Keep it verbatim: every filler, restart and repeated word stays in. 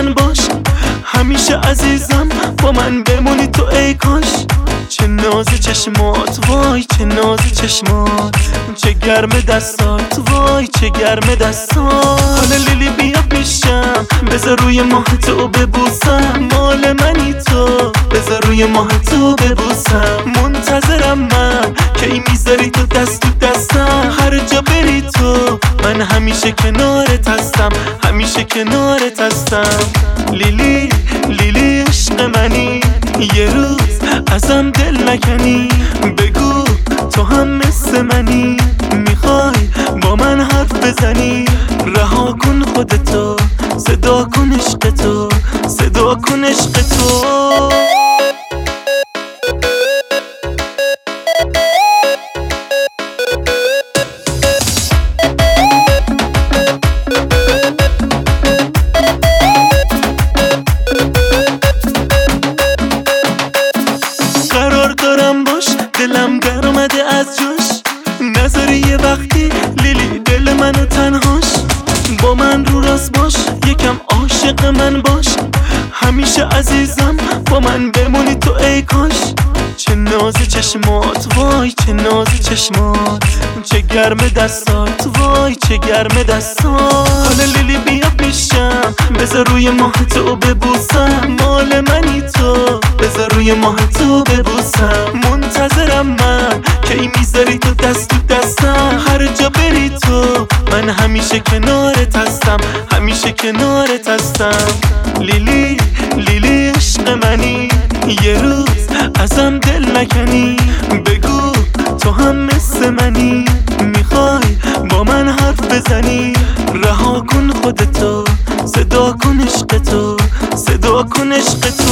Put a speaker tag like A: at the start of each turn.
A: من باش، همیشه عزیزم با من بمونی تو ای کاش. چه ناز چشمات وای چه ناز چشمات، چه گرم دستات وای چه گرم دستات. حالا لیلی بیا پیشم بذار روی ماه تو ببوسم، مال منی تو بذار روی ماه تو ببوسم. منتظرم من که ای میذاری تو دست تو دستم، هر جا بری تو من همیشه کنارت هستم، همیشه کنارت هستم. لیلی لیلی عشق منی، یه روز ازم دل نکنی، بگو تو هم مثل منی، میخوای با من حرف بزنی. رها کن خودتو، صدا کن عشق تو، صدا کن عشق تو. دلم در اومده از جوش، نذاری یه وقتی لیلی دل منو تنهاش. با من رو راست باش، یکم عاشق من باش، همیشه عزیزم با من بمونی تو ای کاش. چه ناز چشمات وای چه ناز چشمات، چه گرم دستات وای چه گرم دستات. حالا لیلی بیا پیشم بذار روی ماه تو ببوسم، مال منی تو بذار روی ماه تو ببوسم. منتظرم من که ای میذاری تو دست تو دستم، هر جا بری تو من همیشه کنارت هستم، همیشه کنارت هستم. لیلی لیلی عشق منی، یه روز ازم دل نکنی، بگو تو هم مثل منی، میخوای با من حرف بزنی. رها کن خودتو، صدا کن عشق تو، صدا کن عشق تو.